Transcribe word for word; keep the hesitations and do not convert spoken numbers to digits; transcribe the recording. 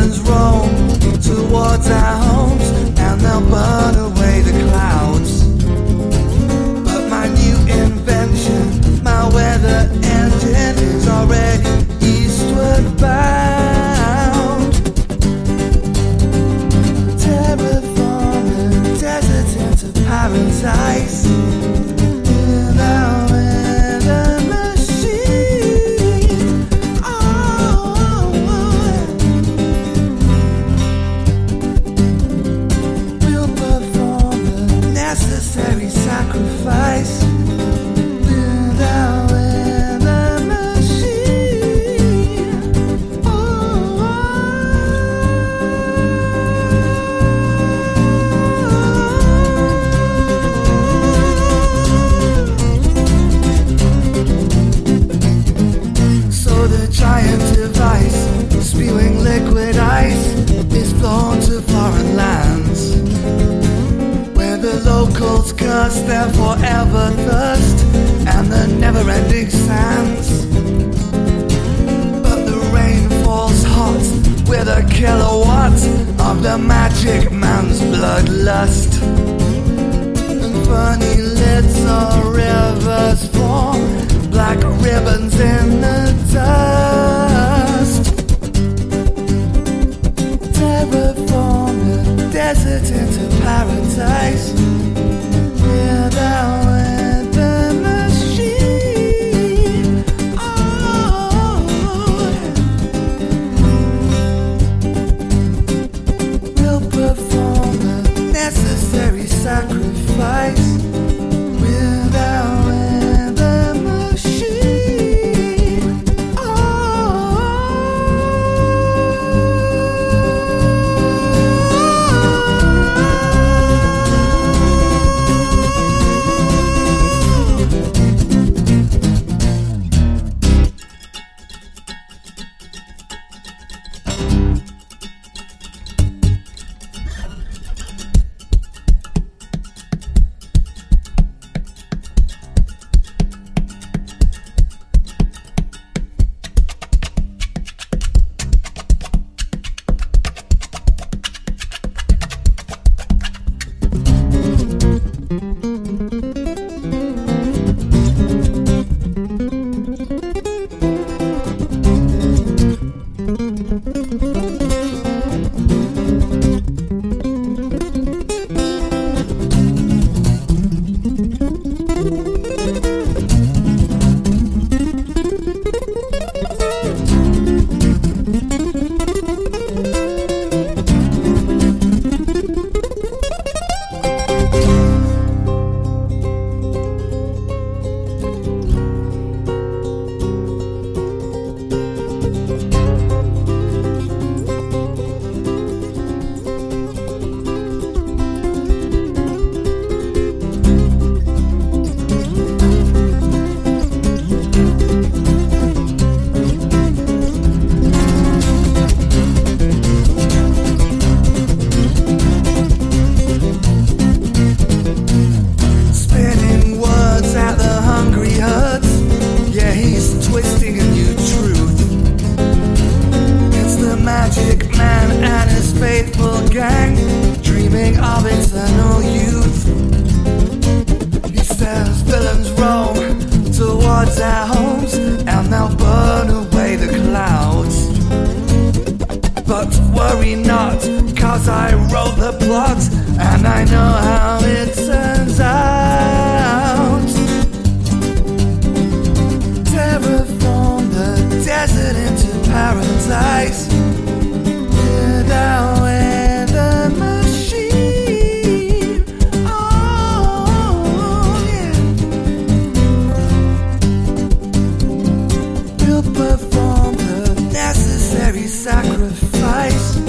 villains roam towards our homes, and they'll burn away the clouds. But my new invention, my weather engine, is already eastward bound. Terraforming deserts into paradise. Sacrifice without the machine. Oh, so the giant device, spewing liquid ice, is flown to foreign lands. The locals curse their forever thirst and the never-ending sands. But the rain falls hot with a kilowatt of the magic man's bloodlust. And ferny lids or rivers form black ribbons in the dust. Terraform the desert into paradise. Without the machine. Oh, we'll perform the necessary sacrifice. Without the machine. Oh, gang, dreaming of eternal youth. He says villains roam towards our homes, and they'll burn away the clouds. But worry not, cause I wrote the plot, and I know how it turns out. Terraform the desert into paradise. Without the machine. Oh, yeah. We'll perform the necessary sacrifice.